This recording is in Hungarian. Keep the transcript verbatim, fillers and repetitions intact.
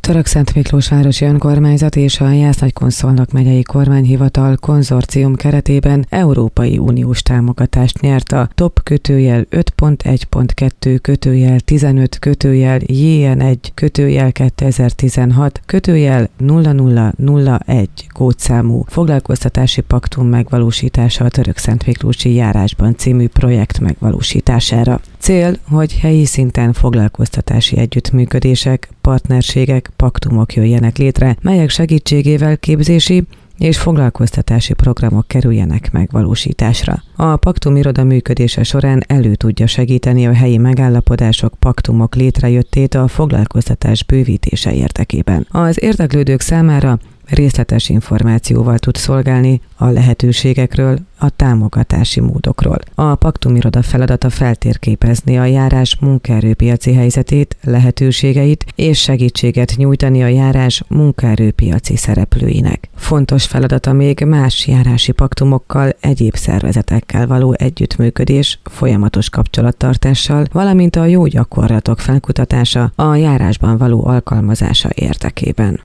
Törökszentmiklós önkormányzat és a Jász-Nagykun-Szolnok megyei kormányhivatal konzorcium keretében Európai Uniós támogatást nyert a top kötőjel öt pont egy pont kettő kötőjel tizenöt kötőjel J N egy kötőjel kétezer-tizenhat kötőjel nulla nulla nulla egy kódszámú foglalkoztatási paktum megvalósítása a Törökszentmiklósi járásban című projekt megvalósítására. Cél, hogy helyi szinten foglalkoztatási együttműködések, partnerségek, paktumok jöjjenek létre, melyek segítségével képzési és foglalkoztatási programok kerüljenek megvalósításra. A paktum iroda működése során elő tudja segíteni a helyi megállapodások, paktumok létrejöttét a foglalkoztatás bővítése érdekében. Az érdeklődők számára részletes információval tud szolgálni a lehetőségekről, a támogatási módokról. A paktumiroda feladata feltérképezni a járás munkaerőpiaci helyzetét, lehetőségeit és segítséget nyújtani a járás munkaerőpiaci szereplőinek. Fontos feladata még más járási paktumokkal, egyéb szervezetekkel való együttműködés, folyamatos kapcsolattartással, valamint a jó gyakorlatok felkutatása a járásban való alkalmazása érdekében.